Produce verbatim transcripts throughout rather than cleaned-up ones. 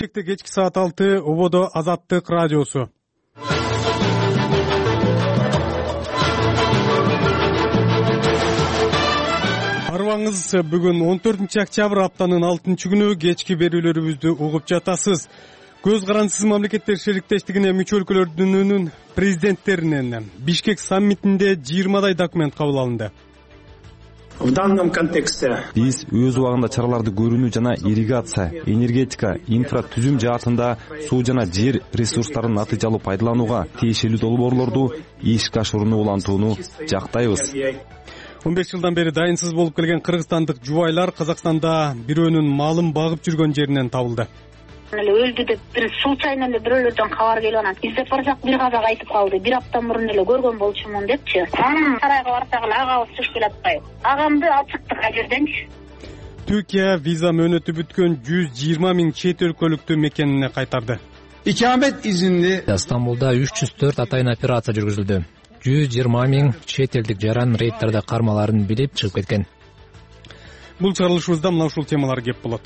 Бишкекте кечки саат алты, ободо Азаттык радиосу. Арбаңыз, бүгүн он төртүнчү октябрь, аптанын алтынчы күнү, кечки берүүлөрүбүздү угуп жатасыз. Көз карандысыз мамлекеттер шериктештигине мүчө өлкөлөрдүн президенттеринен Бишкек саммитинде жыйырмадай документ кабыл алынды. В данном контексте биз өз убагында чараларды көрүүнү жана ирригация, энергетика, инфратүзүм жаатында суу жана жер ресурстарын натыйжалуу пайдаланууга тиешелүү долбоорлорду ишке ашырууну улантууну жактайбыз. он беш жылдан бери дайынсыз болуп келген кыргызстандык жубайлар Казакстанда бирөөнүн малын багып жүргөн жеринен табылды. Өлдү деп бир случайно эле бирөөлөрдөн кабар келип анан издеп барсак бир казак айтып калды. Бир апта мурун эле көргөн болчумун депчи. Анан сарайга барсак эле агабыз чыгып келатпайбы. Агамды алып чыктык ал жерденчи. Түркия виза мөөнөтү бүткөн жүз жыйырма миң чет өлкөлүктү мекенине кайтарды. Икамет изинли Стамбулда үч жүз төрт атайын операция жүргүзүлдү. жүз жыйырма миң чет элдик жаран рейдтерде кармаларын билип чыгып кеткен. Бул чыгарылышыбызда мына ушул темалар кеп болот.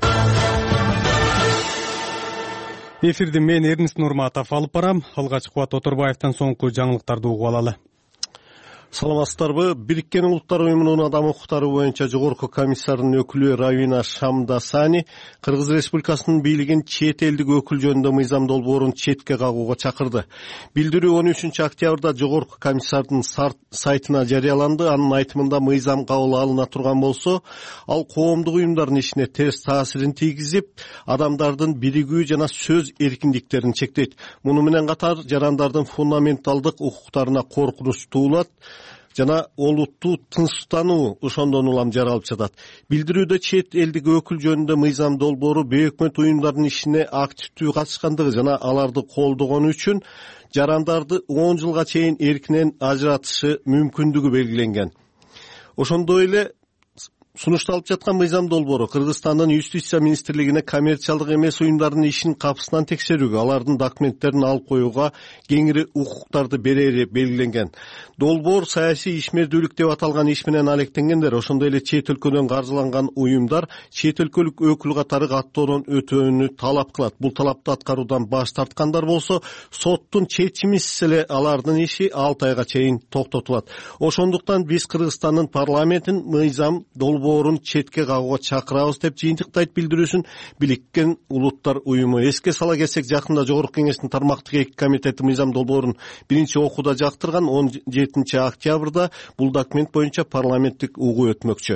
Эфирди мен Эрнест Нурматов алып барам. Алгач Кубат Оторбаевден соңку жаңылыктарды угуп алалы. Саламатсыздарбы? Бириккен Улуттар уюмунун адам укуктары боюнча жогорку комиссарынын өкүлү Равина Шамдасани Кыргыз Республикасынын бийлигин чет элдик өкүл жөнүндө мыйзам долбоорун четке кагууга чакырды. Билдирүү он үчүнчү октябрда жогорку комиссардын сайтына жарыяланды. Анын айтымында мыйзам кабыл алына турган болсо, ал коомдук уюмдардын ишине терс таасирин тийгизип, адамдардын биригүү жана сөз эркиндиктерин чектейт. Муну менен катар жарандардын фундаменталдык укуктарына коркунуч туулат жана олуттуу тынчтануу ошондон улам жаралып жатат. Билдирүүдө чет элдик өкүл жөнүндө мыйзам долбоору бейөкмөт уюмдардын ишине активдүү катышкандыгы жана аларды колдогону үчүн жарандарды он жылга чейин эркинен ажыратышы мүмкүндүгү белгиленген. Ошондой эле сунушталып жаткан мыйзам долбоору Кыргызстандын Юстиция министрлигине коммерциялдык эмес уюмдардын ишин капысынан текшерүүгө, алардын документтерин алып коюуга кеңири укуктарды берери белгиленген. Долбоор саясий ишмердүүлүк деп аталган иш менен алектенгендер, ошондой эле чет өлкөдөн каржыланган уюмдар чет өлкөлүк өкүл катары каттоодон өтүүнү талап кылат. Бул талапты аткаруудан баш тарткандар болсо, соттун чечимисиз эле алардын иши алты айга чейин токтотулат. Ошондуктан биз Кыргызстандын парламентин мыйзам долбоорун борун четке кагууга чакырабыз деп жыйынтыктайт билдирүүсүн Бириккен Улуттар уюму. Эске сала кетсек, жакында Жогорку кеңештин тармактык эки комитети мыйзам долбоорун биринчи окууда жактырган. он жетинчи октябрда бул документ боюнча парламенттик угуу өтмөкчү.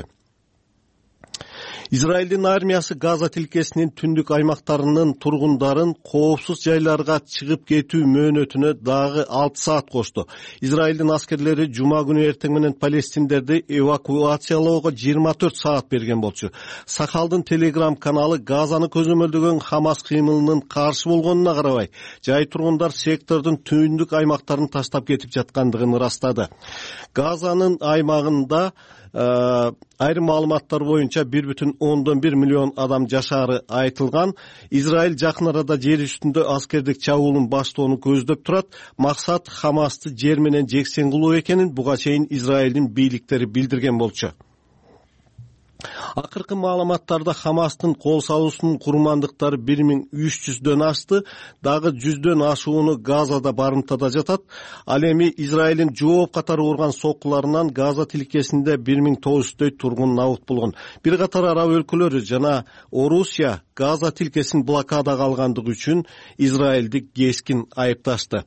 Израилдин армиясы Газа тилкесинин түндүк аймактарынын тургундарын коопсуз жайларга чыгып кетүү мөөнөтүнө дагы алты саат кошту. Израилдин аскерлери жума күнү эртең менен палестиндерди эвакуациялоого жыйырма төрт саат берген болчу. Сахалдын телеграм каналы Газаны көзөмөлдөгөн Хамас кыймылынын каршы болгонуна карабай, жай тургундар сектордун түндүк аймактарын таштап кетип жаткандыгын ырастады. Газанын аймагында айрым маалыматтар боюнча бир бүтүн ондон бир миллион адам жашаары айтылган. Израиль жакын арада жер үстүндө аскердик чабуулун баштоону көздөп турат. Максат Хамасты жер менен жексен кылуу экенин буга чейин Израилдин бийликтери билдирген болчу. Акыркы маалыматтарда Хамастын кол салуусунун курмандыктары бир миң үч жүздөн ашты, дагы жүздөн ашууну Газада барымтада жатат. Ал эми Израилдин жооп катары урган соккуларынан Газа тилкесинде бир миң тогуз жүздөй тургун набыт болгон. Бир катар араб өлкөлөрү жана Орусия Газа тилкесин блокадага алгандыгы үчүн Израилди кескин айыпташты.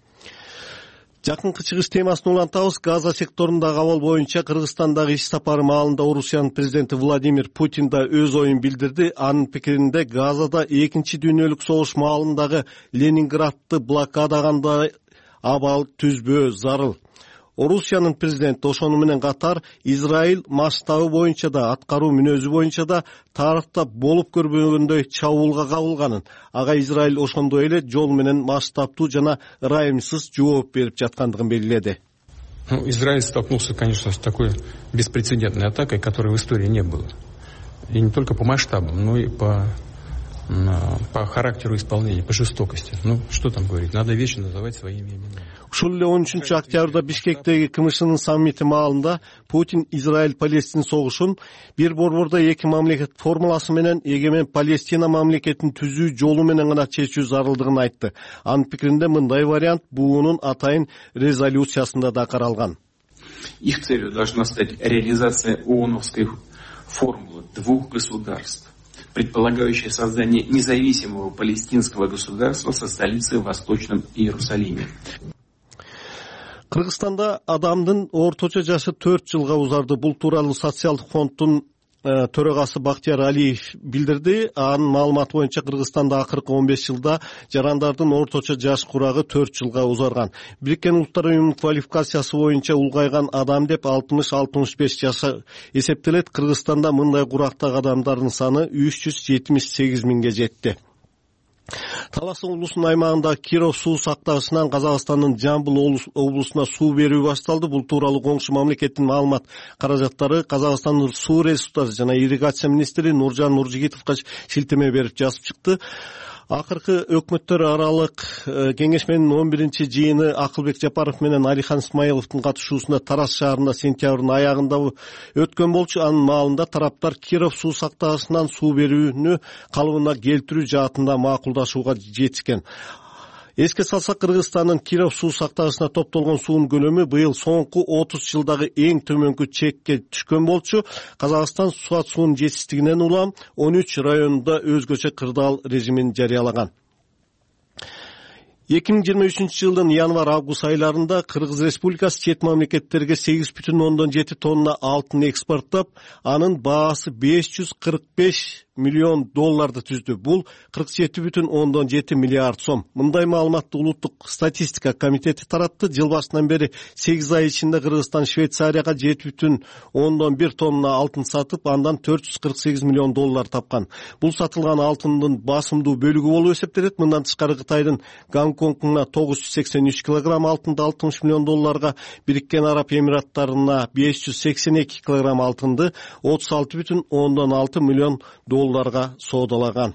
Жакынкы чыгыш темасын улантабыз. Газа секторундагы абал боюнча Кыргызстандагы иш сапары маалында Орусиянын президенти Владимир Путин да өз оюн билдирди. Анын пикиринде Газада экинчи дүйнөлүк согуш маалындагы Ленинградты блокадагандай абал түзбөө зарыл. Орусиянын президенти ошону менен катар Израиль масштабы боюнча да, аткаруу мүнөзү боюнча да тарыхта болуп көрбөгөндөй чабуулга кабылганын, ага Израиль ошондой эле жол менен масштабтуу жана ырайымсыз жооп берип жаткандыгын белгиледи. Ну, Израиль столкнулся, конечно, с такой беспрецедентной атакой, которой в истории не было. И не только по масштабам, но и по по характеру исполнения, по жестокости. Ну, что там говорить? Надо вещи называть своими именами. Ушул эле он үчүнчү октябрда Бишкектеги КМШнын саммити маалында Путин Израиль-Палестин согушун бир борбордо эки мамлекет формуласы менен эгемен Палестина мамлекетин түзүү жолу менен гана чечүү зарылдыгын айтты. Анын пикиринде мындай вариант буунун атайын резолюциясында да каралган. Их целью должна стать реализация ООНовской формулы двух государств, предполагающая создание независимого палестинского государства со столицей в Восточном Иерусалиме. Кыргызстанда адамдын орточо жашы төрт жылга узарды. Бул тууралуу социалдык фонддун төрөгасы Бактияр Алиев билдирди. Анын маалыматы боюнча Кыргызстанда акыркы он беш жылда жарандардын орточо жаш курагы төрт жылга узарган. Бириккен Улуттар Уюмунун квалификациясы боюнча улгайган адам деп алтымыш алтымыш беш жаша эсептелет. Кыргызстанда мындай курактагы адамдардын саны үч жүз жетимиш сегиз миңге жетти. Талас облусунун аймагында Киров суу сактагычынан Казакстандын Жамбыл облусуна суу берүү башталды. Бул тууралуу коңшу мамлекеттин маалымат каражаттары Казакстандын суу ресурстары жана ирригация министри Нуржан Нуржигитовго шилтеме берип жазып чыкты. Акыркы өкмөттөр аралык кеңешменин он биринчи жыйыны Акылбек Жапаров менен Алихан Исмаиловдун катышуусунда Тарас шаарында сентябрдын аягында өткөн болчу. Анын маалында тараптар Киров суу сактагычынан суу берүүнү калыбына келтирүү жаатында макулдашууга жетишкен. Эске салсак, Кыргызстандын Киров суу сактагычына топтолгон суунун көлөмү быйыл соңку отуз жылдагы эң төмөнкү чекке түшкөн болчу. Казакстан суат суунун жетишсиздигинен улам он үч районунда өзгөчө кырдаал режимин жарыялаган. эки миң жыйырма үчүнчү жылдын январь-август айларында Кыргыз Республикасы чет мамлекеттерге сегиз бүтүн ондон жети тонна алтын экспорттоп, анын баасы беш жүз кырк беш миллион долларды түздү. Бул кырк жети бүтүн ондон жети миллиард сом. Мындай маалыматты Улуттук статистика комитети таратты. Жыл башынан бери сегиз ай ичинде Кыргызстан Швейцарияга жети бүтүн ондон бир тонна алтын сатып, андан төрт жүз кырк сегиз миллион доллар тапкан. Бул сатылган алтындын басымдуу бөлүгү болуп эсептелет. Мындан тышкары Кытайдын Гонконгуна тогуз жүз сексен үч килограмм алтынды алтымыш миллион долларга, Бириккен Араб Эмираттарына беш жүз сексен эки килограмм алтынды отуз алты бүтүн ондон алты миллион долларга соодалаган.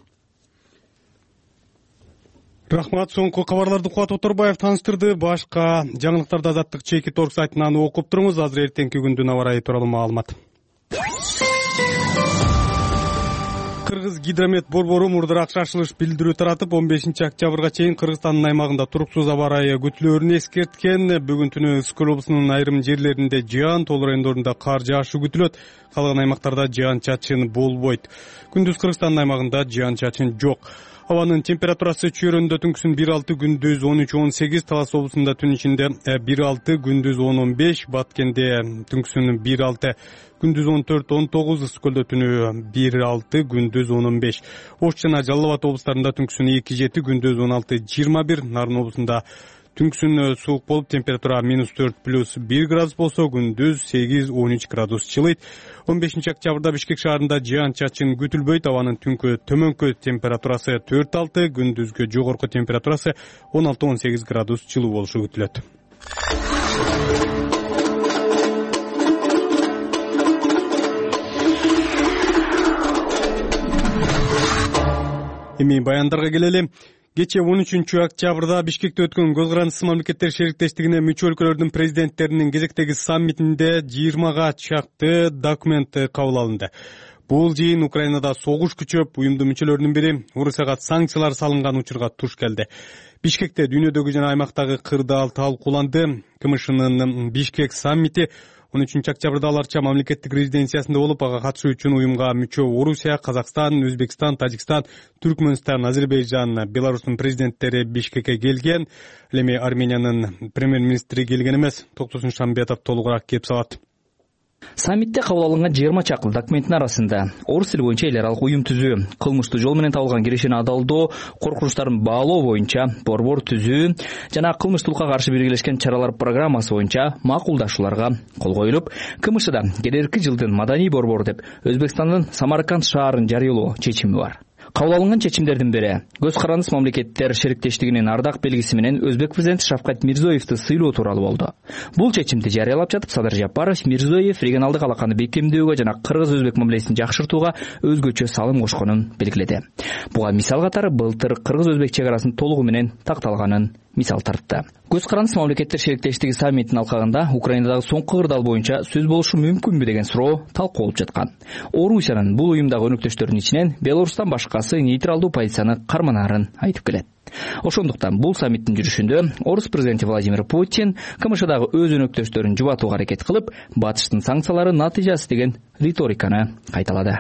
Рахмат. Соңку кабарларды Кубат Оторбаев таныштырды. Башка жаңылыктарды Азаттык чеки торг сайтынан окуп туруңуз. Азыр эртеңки күндүн аба ырайы тууралуу маалымат. Кыргыз гидромет борбору мурдараак шашылыш билдирүү таратып, он бешинчи октябрга чейин Кыргызстандын аймагында туруксуз аба ырайы күтүлөөрүн эскерткен. Бүгүн түнү Ысык облусунун айрым жерлеринде жаан, тоол райондорунда кар жаашы күтүлөт. Калган аймактарда жаан чачын болбойт. Күндүз Кыргызстандын аймагында жаан чачын жок. Абанын температурасы чөйрөндө түнкүсүн бир алты, күндүз он үч он сегиз, Талас облусунда түн ичинде бир алты, күндүз он он беш, Баткенде түнкүсүн бир алты, күндүз он төрт он тогуз, Ысык көлдө түнү бир алты, күндүз он он беш. Ош жана Жалал Абад облустарында түнкүсүн эки жети, күндүз он алты жыйырма бир, Нарын облусунда түнкүсүн суук болуп, температура минус төрт плюс бир градус болсо, күндүз сегиз он үч градус жылыйт. он бешинчи октябрда Бишкек шаарында жаан чачын күтүлбөйт. Абанын түнкү төмөнкү температурасы төрт алты, күндүзгө жогорку температурасы он алты он сегиз градус жылуу болушу күтүлөт. Эми баяндарга келели. Кече он үчүнчү октябрда Бишкекте өткөн Көз карандысыз мамлекеттер шериктештигине мүчө өлкөлөрдүн президенттеринин кезектеги саммитинде жыйырмага чакты документ кабыл алынды. Бул жыйын Украинада согуш күчөп, уюмдун мүчөлөрүнүн бири Орусияга санкциялар салынган учурга туш келди. Бишкекте дүйнөдөгү жана аймактагы кырдаал талкууланды. КМШнын Бишкек саммити он үчүнчү октябрда аларча мамлекеттик резиденциясында болуп, ага катышуу үчүн уюмга мүчө Орусия, Казакстан, Өзбекстан, Тажикстан, Түркмөнстан, Азербайжан, Беларустун президенттери Бишкекке келген. Эми Армениянын премьер-министри келген эмес. Токтосун Шамбетов толугураак кеп салат. Саммитте кабыл алынган жыйырма чакты документтин арасында орус тили боюнча эл аралык уюм түзүү, кылмыштуу жол менен табылган кирешени адалдоо, коркунучтарын баалоо боюнча борбор түзүү жана кылмыштуулукка каршы биргелешкен чаралар программасы боюнча макулдашууларга кол коюлуп, КМШда келерки жылдын маданий борбору деп Өзбекстандын Самарканд шаарын жарыялоо чечими бар. Кабыл алынган чечимдердин бири Көз карандыс мамлекеттер шериктештигинин ардак белгиси менен Өзбек президенти Шавкат Мирзиёевди сыйлоо тууралуу болду. Бул чечимди жарыялап жатып Садыр Жапаров Мирзиёев регионалдык алаканы бекемдөөгө жана кыргыз-өзбек мамилесин жакшыртууга өзгөчө салым кошконун белгиледи. Буга мисал катары былтыр кыргыз-өзбек чек арасын толугу менен такталганын мисал тартты. Көз карандыс мамлекеттер шериктештиги саммитинин алкагында Украинадагы соңку кырдаал боюнча сөз болушу мүмкүнбү деген суроо талкуу болуп жаткан. Орусиянын бул уюмдагы өнөктөштөрүнүн ичинен Беларустан башкасы нейтралдуу позицияны карманаарын айтып келет. Ошондуктан бул саммиттин жүрүшүндө орус президенти Владимир Путин КМШдагы өз өнөктөштөрүн жубатууга аракет кылып, батыштын санкциялары натыйжасы деген риториканы кайталады.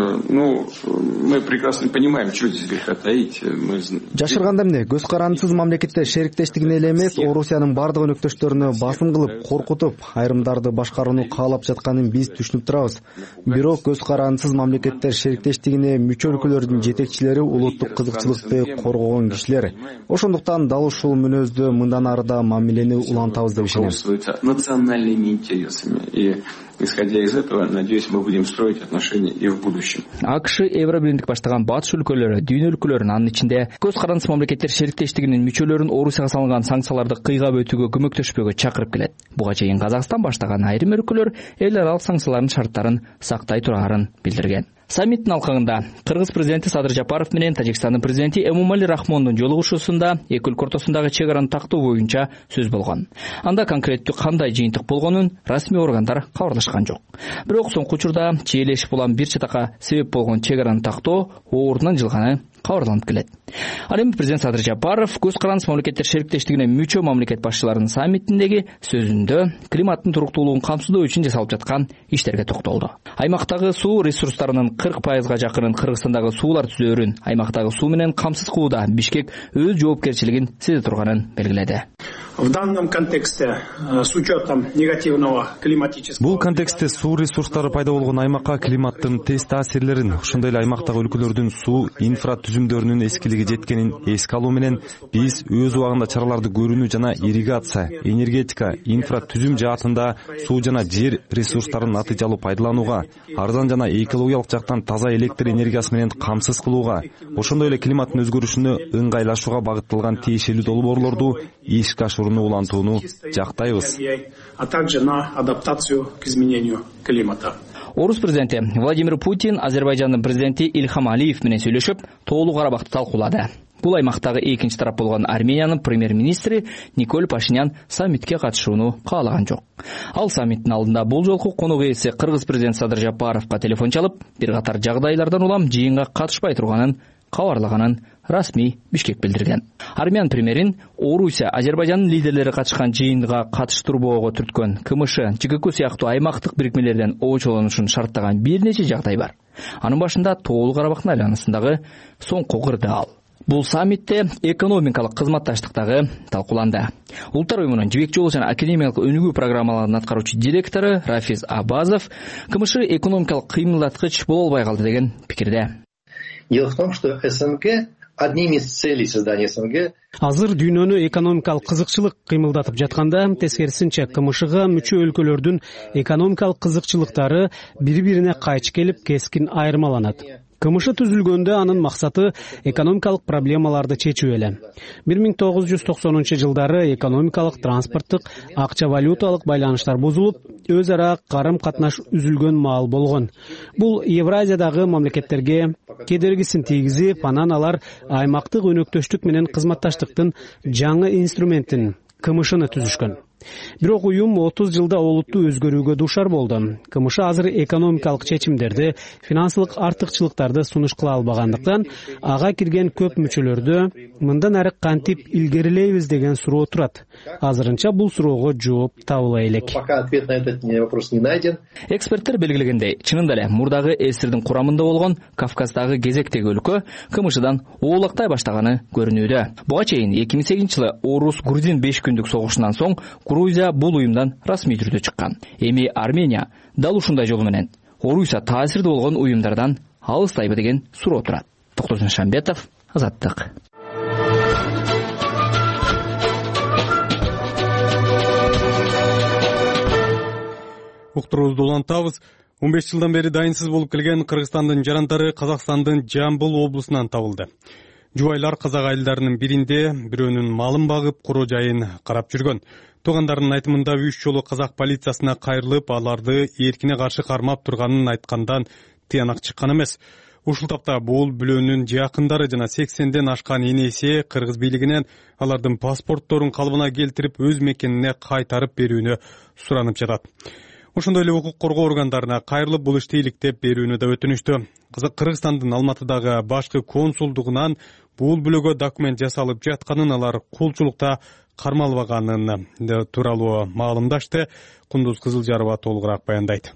Ну, мы прекрасно понимаем, что здесь греха таить. Жашырганда эмне, көз карандысыз мамлекеттер шериктештигине эле эмес, Орусиянын бардык өнөктөштөрүнө басым кылып, коркутуп, айрымдарды башкарууну каалап жатканын биз түшүнүп турабыз. Бирок көз карандысыз мамлекеттер шериктештигине мүчө өлкөлөрдүн жетекчилери улуттук кызыкчылыкты коргогон кишилер. Ошондуктан дал ушул мүнөздө мындан ары да мамилени улантабыз деп ишенем. Национальными интересами. И исходя из этого, надеюсь, мы будем строить отношения и в будущем. АКШ Евробиримдик баштаган батыш өлкөлөрү, дүйнө өлкөлөрүнүн анын ичинде көз карандыс мамлекеттер шериктештигинин мүчөлөрүн Орусияга салынган санкцияларды кыйгап өтүүгө көмөктөшпөөгө чакырып келет. Буга чейин Казакстан баштаган айрым өлкөлөр эл аралык санкциялардын шарттарын сактай турарын билдирген. Саммиттин алкагында Кыргыз президенти Садыр Жапаров менен Тажикстандын президенти Эмомали Рахмондун жолугушуусунда эки өлкө ортосундагы чек араны тактоо боюнча сөз болгон. Анда конкреттүү кандай жыйынтык болгонун расмий органдар кабарлашкан жок. Бирок соңку учурда чиелешип улам бир чатакка себеп болгон чек араны тактоо ордунан жылганы кабарланып келет. Ал эми президент Садыр Жапаров көз карандыс мамлекеттер шериктештигине мүчө мамлекет башчыларынын саммитиндеги сөзүндө климаттын туруктуулугун камсыздоо үчүн жасалып жаткан иштерге токтолду. Аймактагы суу ресурстарынын кырк пайызга жакынын Кыргызстандагы суулар түзөөрүн, аймактагы суу менен камсыз кылууда Бишкек өз жоопкерчилигин сезе турганын белгиледи. В данном контексте, с учетом негативного климатического... Бул контексте суу ресурстары пайда болгон аймакка климаттын тез таасирлерин, ошондой эле аймактагы өлкөлөрдүн суу инфра түзүмдөрүнүн эскилиги жеткенин эске алуу менен биз өз убагында чараларды көрүүнү жана ирригация, энергетика, инфра түзүм жаатында суу жана жер ресурстарын натыйжалуу пайдаланууга, арзан жана экологиялык жактан таза электр энергиясы менен камсыз кылууга, ошондой эле климаттын өзгөрүшүнө ыңгайлашууга багытталган тиешелүү долбоорлорду ишке ашырууну улантууну жактайбыз. А также на адаптацию к изменению климата. Орус президенти Владимир Путин Азербайжандын президенти Ильхам Алиев менен сүйлөшүп, Тоолуу Карабакты талкуулады. Бул аймактагы экинчи тарап болгон Армениянын премьер-министри Николь Пашинян саммитке катышууну каалаган жок. Ал саммиттин алдында бул жолку конок ээси Кыргыз президенти Садыр Жапаровго телефон чалып, бир катар жагдайлардан улам жыйынга катышпай турганын кабарлаганын расмий Бишкек билдирген. Армян премьерин Орусия, Азербайжандын лидерлери катышкан жыйынга катыштырбоого түрткөн КМШ, ЖКК сыяктуу аймактык бирикмелерден оочолонушун шарттаган бир нече жагдай бар. Анын башында Тоолуу Карабактын айланасындагы соңку кырдаал. Бул саммитте экономикалык кызматташтыктагы талкууланды. Улуттар уюмунун жибек жолу жана академиялык өнүгүү программаларынын аткаруучу директору Рафиз Абазов КМШ экономикалык кыймылдаткыч боло албай калды деген пикирде. Дело в том, что СНГ, одним из целей создания СНГ... Азыр дүйнөнү экономикалык кызыкчылык кыймылдатып жатканда, тескерисинче КМШга мүчө өлкөлөрдүн экономикалык кызыкчылыктары бири-бирине кайчы келип, кескин айырмаланат. КМШ түзүлгөндө анын максаты экономикалык проблемаларды чечүү эле. бир миң тогуз жүз токсонунчу жылдары экономикалык, транспорттук, акча валюталык байланыштар бузулуп, өз ара карым катнаш үзүлгөн маал болгон. Бул Евразиядагы мамлекеттерге кедергисин тийгизип, анан алар аймактык өнөктөштүк менен кызматташтыктын жаңы инструментин КМШны түзүшкөн. Бирок уюм отуз жылда олуттуу өзгөрүүгө дуушар болду. КМШ азыр экономикалык чечимдерди, финансылык артыкчылыктарды сунуш кыла албагандыктан, ага кирген көп мүчөлөрдө мындан ары кантип илгерилейбиз деген суроо турат. Азырынча бул суроого жооп табыла элек. Пока ответ на этот вопрос не найден. Эксперттер белгилегендей, чынында эле мурдагы эсирдин курамында болгон Кавказдагы кезектеги өлкө КМШдан оолактай баштаганы көрүнүүдө. Буга чейин эки миң сегизинчи жылы Орус-Грузин беш күндүк согушунан соң Грузия бул уюмдан расмий түрдө чыккан. Эми Армения дал ушундай жол менен Орусия таасирдүү болгон уюмдардан алыстайбы деген суроо турат. Токтосун Шамбетов, Азаттык. Уктуруубузду улантабыз. он беш жылдан бери дайынсыз болуп келген Кыргызстандын жарандары Казакстандын Жамбыл облусунан табылды. Жубайлар казак айылдарынын биринде бирөөнүн малын багып, куроо жайын карап жүргөн. Туугандарынын айтымында үч жолу казак полициясына кайрылып, аларды эркине каршы кармап турганын айткандан тыянак чыккан эмес. Ушул тапта бул бүлөөнүн жакындары жана сексенден ашкан энеси кыргыз бийлигинен алардын паспортторун калыбына келтирип, өз мекенине кайтарып берүүнү суранып жатат. Ошондой эле укук коргоо органдарына кайрылып, бул ишти иликтеп берүүнү да өтүнүштү. Кыргызстандын Алматыдагы башкы консулдугунан бул бүлөгө документ жасалып жатканын, алар кулчулукта кармалбаганын тууралуу маалымдашты. Кундуз Кызылжарова толугураак баяндайт.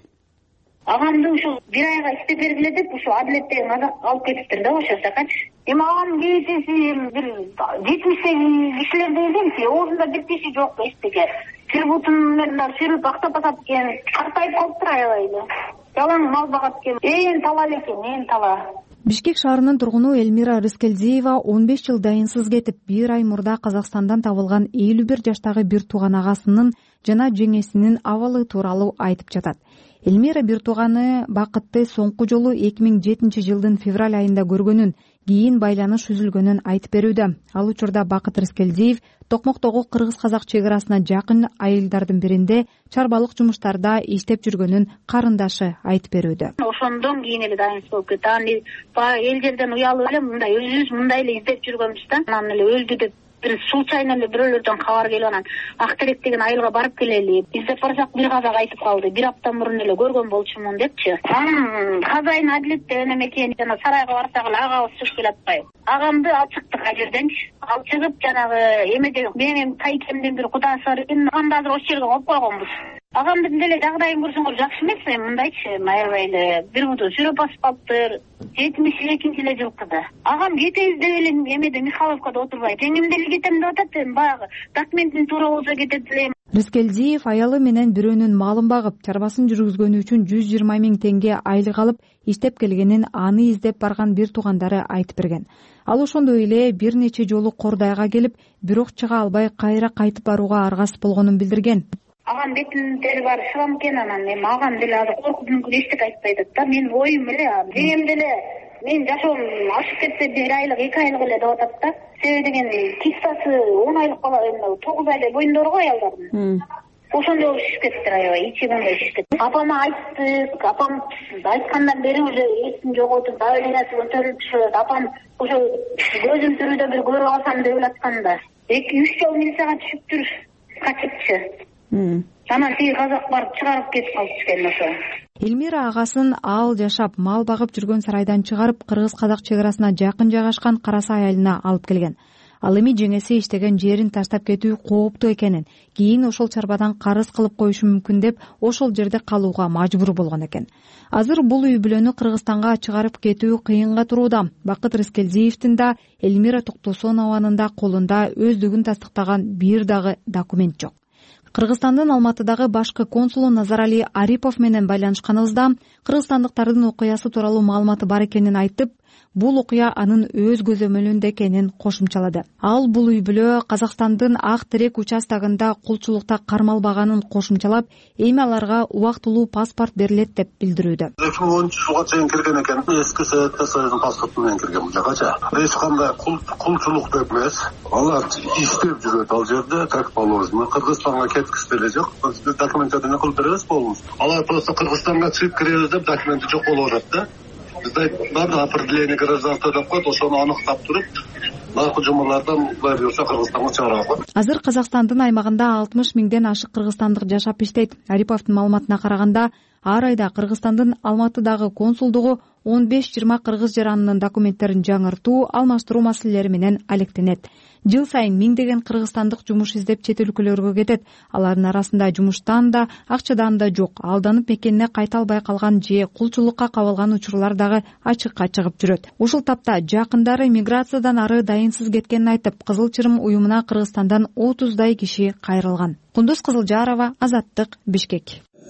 Агамды ушул бир айга иштеп бергиле деп ушул адилеттен алып кетиптир да ошо сакачы. Эми агам кээсиси бир жетимиштеги кишилер дегенси, оозунда бир тиши жок эчтеке. Тил бутун менен сүрүп актап атат экен. Картайып калыптыр аябай эле. Жалаң мал багат экен. Ээн тала экен, ээн тала. Бишкек шаарынын тургуну Элмира Рыскелдиева он беш жыл дайынсыз кетип, бир ай мурда Казакстандан табылган элүү бир жаштагы бир тууган агасынын жана жеңесинин абалы тууралуу айтып жатат. Элмира бир тууганы Бакытты соңку жолу эки миң жетинчи жылдын февраль айында көргөнүн, кийин байланыш үзүлгөнүн айтып берүүдө. Ал учурда Бакыт Рыскелдиев Токмоктогу кыргыз-казак чек арасына жакын айылдардын биринде чарбалык жумуштарда иштеп жүргөнүн карындашы айтып берүүдө. Ошондон кийин эле дайынсыз болуп кетти. Аны эл жерден уялып эле мындай өзүбүз мындай эле издеп жүргөнбүз да. Анан эле өлдү деп бир случайно эле бирөөлөрдөн кабар келип анан Актерек деген айылга барып келели. Издеп барсак бир казак айтып калды. Бир апта мурун эле көргөн болчумун депчи. Анан казайын адилетте эне мекени жана сарайга барсак эле агабыз чыгып келе атпайбы. Агамды алып чыктык ал жерденчи. Ал чыгып жанагы эмеде менин тайкемден бир кудасы бар экен. Анда азыр ошол жерге коюп койгонбуз. Агамдын деле жагдайын көрсөңөр жакшы эмес, мындайчы, аябай эле бир буту сүрөп басып калыптыр. жетимиш экинчи эле жылкыда. Агам кетебиз деп эле эмеде Михайловкада отурбайт. Теңимде эле кетем деп атат, баягы документин туура болсо кетет элем. Рыскелдиев аялы менен бирөөнүн малын багып, чарбасын жүргүзгөнү үчүн жүз жыйырма миң теңге айлык алып, иштеп келгенин, аны издеп барган бир туугандары айтып берген. Ал ошондой эле бир нече жолу Кордайга келип, бирок чыга албай кайра кайтып барууга аргасыз болгонун билдирген. Агам бетин тери бар шылам экен, анан эми агам деле азыр коркуп мүмкүн эчтеке айтпай атат да. Мен оюм эле, жеңем деле мен жашоом ашып кетсе бир айлык, эки айлык эле деп атат да. Себеби деген кистасы он айлык бала, тогуз айлык боюнда го аялдардын. Ошондой болуп шишип кетиптир аябай, ичи мындай шишип кетти. Апама айттык, апам айткандан бери уже эсин жоготуп, давлениеси көтөрүлүп түшөт. Апам ошо көзүм тирүүдө бир көрүп алсам деп элатканда. эки үч жол милицияга түшүптүр, качыпчы. Анан тиги казак барып чыгарып кетип калыптыр экен ошо. Элмира агасын ал жашап, мал багып жүргөн сарайдан чыгарып, кыргыз-казак чек арасына жакын жайгашкан Карасай айылына алып келген. Ал эми жеңеси иштеген жерин таштап кетүү кооптуу экенин, кийин ошол чарбадан карыз кылып коюшу мүмкүн деп ошол жерде калууга мажбур болгон экен. Азыр бул үй бүлөнү Кыргызстанга чыгарып кетүү кыйынга турууда. Бакыт Рыскелдиевдин да, Элмира Токтосонованын да колунда өздүгүн тастыктаган бир дагы документ жок. Кыргызстандын Алматыдагы башкы консулу Назарали Арипов менен байланышканыбызда кыргызстандыктардын окуясы тууралуу маалыматы бар экенин айтып, бул окуя анын өз көзөмөлүндө экенин кошумчалады. Ал бул үй бүлө Казакстандын Ак Терек участогунда кулчулукта кармалбаганын кошумчалап, эми аларга убактылуу паспорт берилет деп билдирүүдө. эки миң онунчу жылга чейин кирген экен. Эски Совет Союзунун паспорту менен кирген бул жакача. Эч кандай кулчулук деп эмес. Алар иштеп жүрөт ал жерде, как положено. Кыргызстанга кеткис деле жок. Биз документтерди кылып беребиз болбуз. Алар просто Кыргызстанга чыгып киребиз деп документи жок болуп атат да. Bizde var da определение гражданства деп коет, ошону аныктап туруп, наркы жумалардан Кудай буюрса Кыргызстанга чыгарабыз. Азыр Казакстандын аймагында алтымыш миңден ашык кыргызстандык жашап иштейт. Ариповдун маалыматына караганда, ар айда Кыргызстандын Алматыдагы консулдугу он беш жыйырма кыргыз жаранынын документтерин жаңыртуу, алмаштыруу маселелери менен алектенет. Жыл сайын миңдеген кыргызстандык жумуш издеп чет өлкөлөргө кетет. Алардын арасында жумуштан да, акчадан да жок, алданып мекенине кайта албай калган же кулчулукка кабылган учурлар дагы ачыкка чыгып жүрөт. Ушул тапта жакындары миграциядан ары дайынсыз кеткенин айтып, Кызыл Чырым уюмуна Кыргызстандан отуздай киши кайрылган. Кундуз Кызылжарова, Азаттык, Бишкек.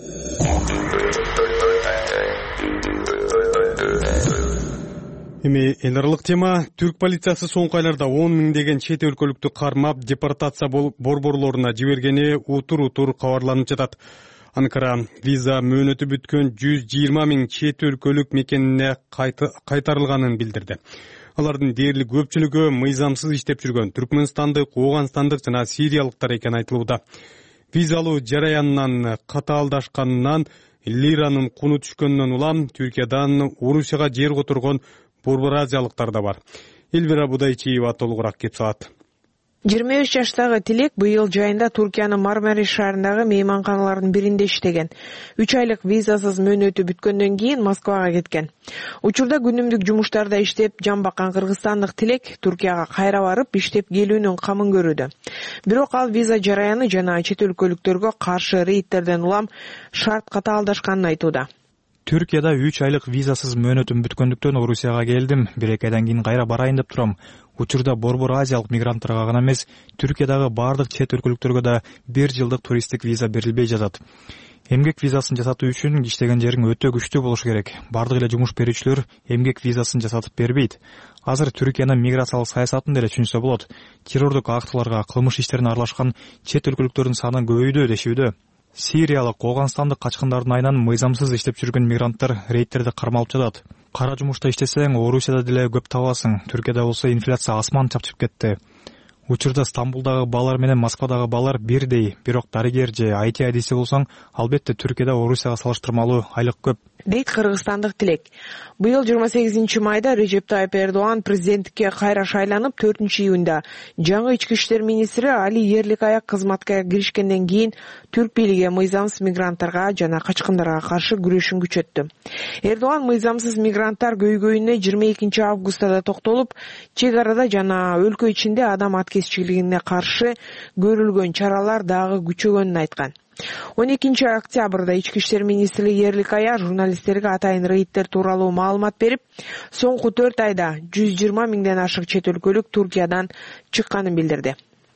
Эми эл аралык тема. Түрк полициясы соңку айларда он миңдеген чет өлкөлүктү кармап, депортация болуп борборлоруна жибергени утур-утур кабарланып жатат. Анкара виза мөөнөтү бүткөн жүз жыйырма миң чет өлкөлүк мекенине кайтарылганын билдирди. Алардын дээрлик көпчүлүгү мыйзамсыз иштеп жүргөн түркмөнстандык, ооганстандык жана сириялыктар экени айтылууда. Виза алуу жараянынан катаалдашканынан лиранын куну түшкөндөн улам Түркиядан Орусияга жер которгон борбор азиялыктар да бар. Элвира Будайчиева толугураак кеп салат. жыйырма беш жаштагы Тилек быйыл жайында Туркиянын Мармарис шаарындагы мейманканалардын биринде иштеген. үч айлык визасыз мөөнөтү бүткөндөн кийин Москвага кеткен. Учурда күнүмдүк жумуштарда иштеп жан баккан кыргызстандык Тилек Туркияга кайра барып иштеп келүүнүн камын көрүүдө. Бирок ал виза жараяны жана чет өлкөлүктөргө каршы рейдтерден улам шарт катаалдашканын айтууда. Түркияда үч айлык визасыз мөөнөтүм бүткөндүктөн Орусияга келдим. бир эки айдан кийин кайра барайын деп турам. Учурда борбор азиялык мигранттарга гана эмес, Түркиядагы бардык чет өлкөлүктөргө да бир жылдык туристтик виза берилбей жатат. Эмгек визасын жасатуу үчүн иштеген жериң өтө күчтүү болушу керек. Бардык эле жумуш берүүчүлөр эмгек визасын жасатып бербейт. Азыр Түркиянын миграциялык саясатын деле түшүнсө болот. Террордук актыларга, кылмыш иштерине аралашкан чет өлкөлүктөрдүн саны көбөйдү дешүүдө. Сириялык, ооганстандык качкындардын айынан мыйзамсыз иштеп жүргөн мигранттар рейдтерде кармалып жатат. Кара жумушта иштесең, Орусияда деле көп табасың. Түркияда болсо инфляция асман чапчып кетти. Учурда Стамбулдагы баалар менен Москвадагы баалар бирдей, бирок дарыгер же ай ти айдиси болсоң, албетте Түркияда Орусияга салыштырмалуу айлык көп. Дейт кыргызстандык Тилек. Быйыл жыйырма сегизинчи майда Режеп Тайып Эрдоган президенттикке кайра шайланып, төртүнчү июнда жаңы ички иштер министри Али Ерликаяк кызматка киришкенден кийин түрк бийлиги мыйзамсыз мигранттарга жана качкындарга каршы күрөшүн күчөттү. Эрдоган мыйзамсыз мигранттар көйгөйүнө жыйырма экинчи августта токтолуп, чек арада жана өлкө ичинде адам аткезчилигине каршы көрүлгөн чаралар дагы күчөгөнүн айткан. он экинчи октябрда ички иштер министри Ерликая журналисттерге атайын рейдтер тууралуу маалымат берип, соңку төрт айда жүз жыйырма миңден ашык чет өлкөлүк Туркиядан чыкканын билдирди.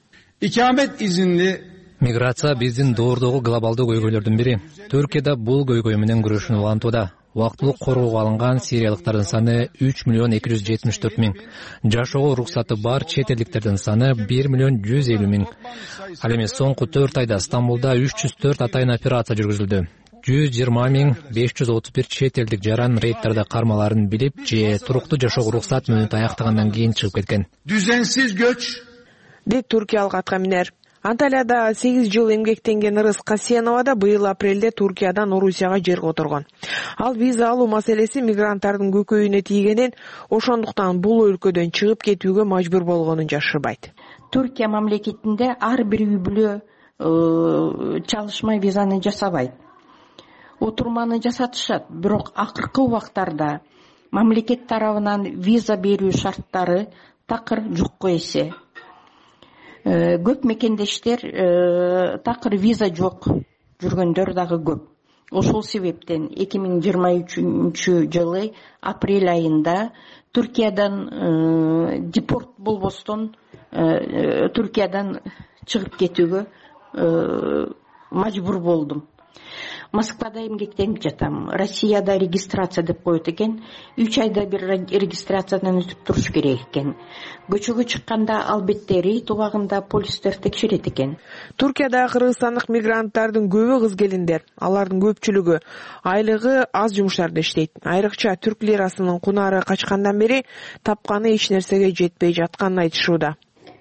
İkamet izinli Миграция биздин доордогу глобалдуу көйгөйлөрдүн бири. Түркияда бул көйгөй менен күрөшүүнү улантууда. Убактылык короого алынган сириялыктардын саны үч миллион эки жүз жетимиш төрт миң. Жашоого уруксаты бар чет элдиктердин саны бир миллион жүз элүү миң. Ал эми соңку төрт айда Стамбулда үч жүз төрт атайын операция жүргүзүлдү. жүз жыйырма миң беш жүз отуз бир чет элдик жаран рейдтерде кармаларын билип же туруктуу жашоого уруксат мөөнөтү аяктагандан кийин чыгып кеткен. Düzensiz göç дейт туркиялык аткаминер. Анталияда сегиз жыл эмгектенген Ырыс Касенова да быйыл апрелде Туркиядан Орусияга жер которгон. Ал виза алуу маселеси мигранттардын көкөйүнө тийгенин, ошондуктан бул өлкөдөн чыгып кетүүгө мажбур болгонун жашырбайт. Түркия мамлекетинде ар бир үй бүлө чалышмай визаны жасабайт. Отурманы жасатышат, бирок акыркы убактарда мамлекет тарабынан виза берүү шарттары такыр жокко эсе. Көп мекендештер такыр виза жок жүргөндөр дагы көп. Ошол себептен эки миң жыйырма үчүнчү жылы апрель айында Түркиядан депорт болбостон Түркиядан чыгып кетүүгө мажбур болдум. Москвада эмгектенип жатам. Россияда регистрация деп коет экен. үч айда бир регистрациядан өтүп туруш керек экен. Көчөгө чыкканда албетте рейд убагында полистер текшерет экен. Туркияда кыргызстандык мигранттардын көбү кыз келиндер. Алардын көпчүлүгү айлыгы аз жумуштарда иштейт. Айрыкча түрк лирасынын кунары качкандан бери тапканы эч нерсеге жетпей жатканын айтышууда.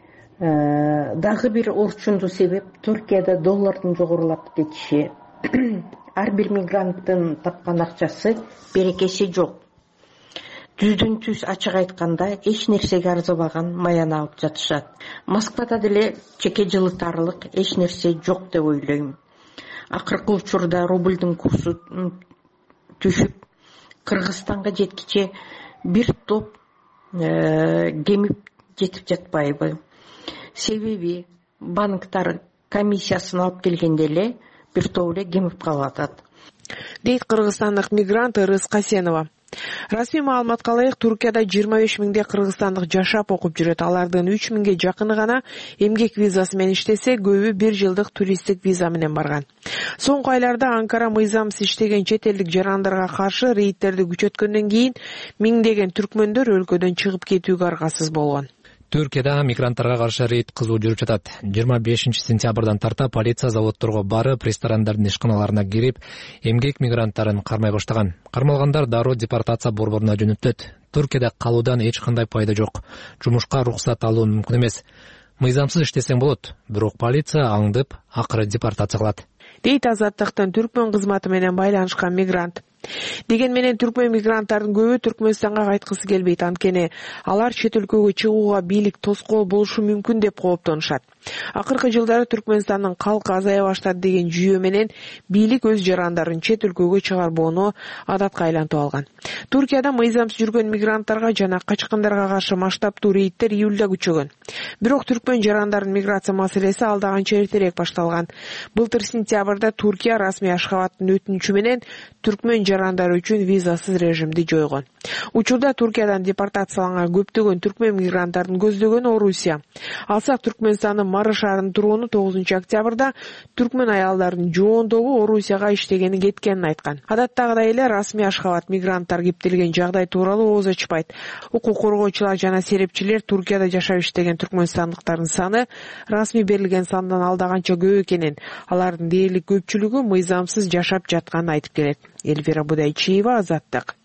Дагы бир орчундуу себеп Туркияда доллардын жогорулап кетиши. Ар бир мигранттын тапкан акчасы берекеси жок. Жүздөн түз ачык айтканда эч нерсеге арзыбаган маян алып жатышат. Москвада деле чеке жылытарлык эч нерсе жок деп ойлойм. Акыркы учурда рубльдин курсу түшүп, Кыргызстанга жеткиче бир топ кемип жетип жатпайбы? Себеби банктар комиссиясын алып келгенде эле бир топ эле кемип калып атат. Дейт кыргызстандык мигрант Ырыс Касенова. Расмий маалыматка ылайык, Туркияда жыйырма беш миңдей кыргызстандык жашап окуп жүрөт. Алардын үч миңге жакыны гана эмгек визасы менен иштесе, көбү бир жылдык туристтик виза менен барган. Соңку айларда Анкара мыйзамсыз иштеген чет элдик жарандарга каршы рейдтерди күчөткөндөн кийин миңдеген түркмөндөр өлкөдөн чыгып кетүүгө аргасыз болгон. Түркияда мигранттарга каршы рейд кызуу жүрүп жатат. жыйырма бешинчи сентябрдан тарта полиция заводдорго барып, ресторандардын ишканаларына кирип, эмгек мигранттарын кармай баштаган. Кармалгандар дароо депортация борборуна жөнөтүлөт. Түркияда калуудан эч кандай пайда жок. Жумушка уруксат алуу мүмкүн эмес. Мыйзамсыз иштесең болот, бирок полиция аңдып, акыры депортация кылат. Дейт Азаттыктын түркмөн кызматы менен байланышкан мигрант. Деген менен түркмөн мигранттардын көбү Түркмөнстанга кайткысы келбейт, анткени алар чет өлкөгө чыгууга бийлик тоскоол болушу мүмкүн деп кооптонушат. Акыркы жылдары Түркмөнстандын калкы азая баштады деген жүйө менен бийлик өз жарандарын чет өлкөгө чыгарбоону адатка айлантып алган. Туркияда мыйзамсыз жүргөн мигранттарга жана качкындарга каршы масштабтуу рейдтер июлда күчөгөн. Бирок түркмөн жарандардын миграция маселеси алдаганча эртерээк башталган. Былтыр сентябрда Туркия расмий Ашхабадтын өтүнүчү менен түркмөн жарандары үчүн визасыз режимди жойгон. Учурда Туркиядан депортацияланган көптөгөн түркмөн мигранттардын көздөгөнү Орусия. Алсак Түркмөнстандын Мары шаарынын тургуну тогузунчу октябрда түркмөн аялдардын жоондогу Орусияга иштегени кеткенин айткан. Адаттагыдай эле расмий Ашхабад мигранттар кептелген жагдай тууралуу ооз ачпайт. Укук коргоочулар жана серепчилер Туркияда жашап иштеген түркмөнстандыктардын саны расмий берилген сандан алдаганча көп экенин, алардын дээрлик көпчүлүгү мыйзамсыз жашап жатканын айтып келет. Эльвира Будайчиева, Азаттык.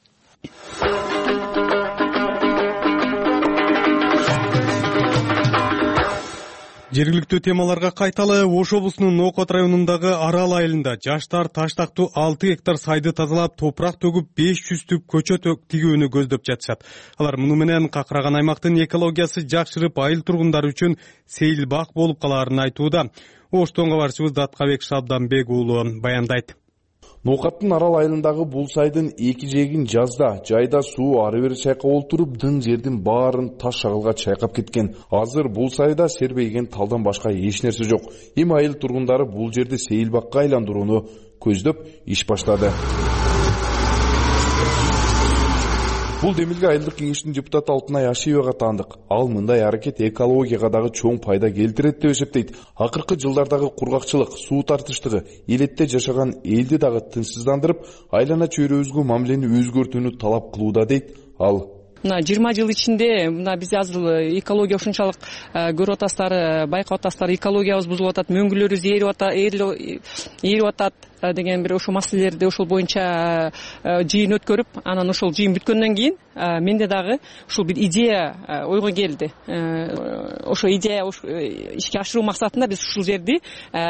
Жергиликтүү темаларга кайталы. Ош облусунун Нокот районундагы Арал айылында жаштар таштактуу алты гектар сайды тазалап, топурак төгүп, беш жүз түп көчөт тигүүнү көздөп жатышат. Алар муну менен какыраган аймактын экологиясы жакшырып, айыл тургундары үчүн сейил бак болуп калаарын айтууда. Оштон кабарчыбыз Даткабек Шабданбек уулу баяндайт. Нокаттын Арал айылындагы бул сайдын эки жээгин жазда, жайда суу ары бери чайкап олтуруп, дың жердин баарын таш шагылга чайкап кеткен. Азыр бул сайда сербейген талдан башка эч нерсе жок. Эми айыл тургундары бул жерди сейил бакка айландырууну көздөп иш баштады. Бул демилге айылдык кеңештин депутаты Алтынай Ашиевага таандык. Ал мындай аракет экологияга дагы чоң пайда келтирет деп эсептейт. Акыркы жылдардагы кургакчылык, суу тартыштыгы элетте жашаган элди дагы тынчсыздандырып, айлана чөйрөбүзгө мамилени өзгөртүүнү талап кылууда дейт ал. Мына жыйырма жыл ичинде мына биз азыр экология ушунчалык көрүп атасыздар, байкап атасыздар, экологиябыз бузулуп атат, мөңгүлөрүбүз ээрип атат, ээрип атат деген бир ошол маселелерди ошол боюнча жыйын өткөрүп, анан ошол жыйын бүткөндөн кийин менде дагы ушул бир идея ойго келди. Ошо идея ишке ашыруу максатында биз ушул жерди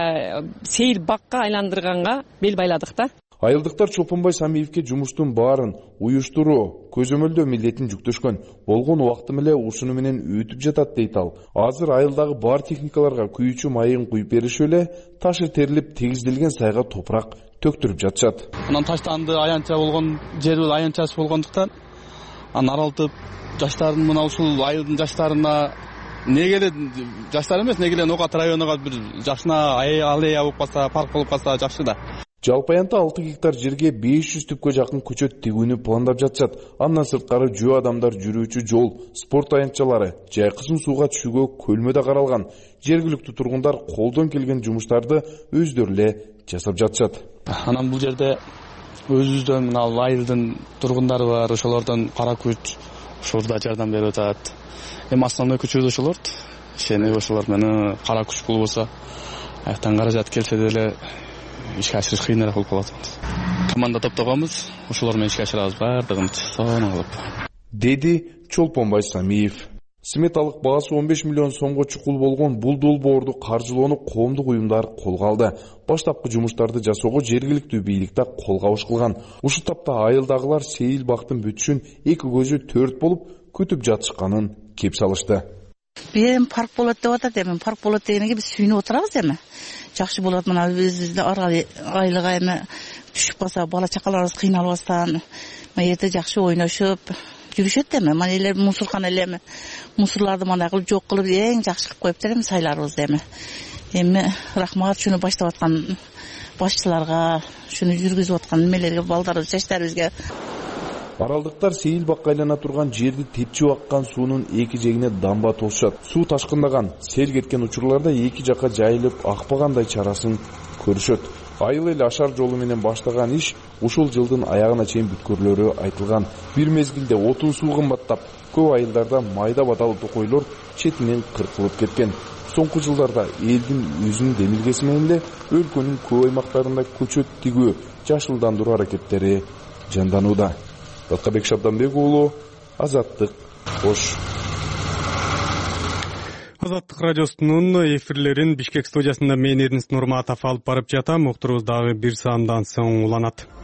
сейил бакка айландырганга бел байладык да. Айылдыктар Чолпонбай Самиевке жумуштун баарын уюштуруу, көзөмөлдөө милдетин жүктөшкөн. Болгон убактым эле ушуну менен өтүп жатат дейт ал. Азыр айылдагы бар техникаларга күйүүчү майын куюп беришип эле, ташы терилип тегизделген сайга топурак төктүрүп жатышат. Анан таштанды аянча болгон жерибиз аянчасы болгондуктан анан аралтып жаштардын мына ушул айылдын жаштарына неге эле жаштар эмес, неге эле Нокат районуга бир жакшына аллея болуп калса, парк болуп калса жакшы да. Жалпы аянтта алты гектар жерге беш жүз түпкө жакын көчөт тигүүнү пландап жатышат. Андан сырткары жөө адамдар жүрүүчү жол, спорт аянтчалары, жайкысын сууга түшүүгө көлмө да каралган. Жергиликтүү тургундар колдон келген жумуштарды өздөрү эле жасап жатышат. Анан бул жерде өзүбүздөн мына айылдын тургундары бар, ошолордон кара күч ушурда жардам берип атат. Эми основной күчүбүз ошолор. Ишенип ошолор менен кара күч болбосо, аяктан каражат келсе деле ишке ашырыш кыйыныраак болуп калат. Команда топтогонбуз, ошолор менен ишке ашырабыз баардыгын сонун кылып. Деди Чолпонбай Самиев. Сметалык баасы он беш миллион сомго чукул болгон бул долбоорду каржылоону коомдук уюмдар колго алды. Баштапкы жумуштарды жасоого жергиликтүү бийлик да кол кабыш кылган. Ушул тапта айылдагылар сейил бактын бүтүшүн эки көзү төрт болуп күтүп жатышканын кеп салышты. Бирем парк болот деп атат, эми парк болот дегенге биз сүйүнүп отурабыз эми. Жакшы болот, мына биз айлыга эми түшүп калса, бала чакаларыбыз кыйналбастан, эрте жакшы ойношуп жүрүшөт эми. Мына эле мусорканы эле эми мусорларды мындай кылып жок кылып эң жакшы кылып коюптур эми сайларыбызды эми. Эми рахмат шуну баштап аткан башчыларга, шуну жүргүзүп аткан немелерге, балдарыбыз, жаштарыбызга. Аралдыктар сейил бакка айлана турган жерди тепчип аккан суунун эки жегине дамба толушат. Суу ташкындаган, сел кеткен учурларда эки жакка жайылып акпагандай чарасын көрүшөт. айыл эл ашар жолу менен баштаган иш ушул жылдын аягына чейин бүткөрүлөрү айтылган. Бир мезгилде отун суу кымбаттап, көп айылдарда майда баталы токойлор четинен кыркылып кеткен. Соңку жылдарда элдин өзүнүн демилгеси менен эле өлкөнүн көп аймактарында көчөт тигүү, жашылдандыруу аракеттери жанданууда. Баткабек Шабданбек уулу, Азаттык, Ош. Азаттык радиосунун эфирлерин Бишкек студиясында мен Эрнест Нурматов алып барып жатам. Уктуруубуз дагы бир саамдан соң уланат.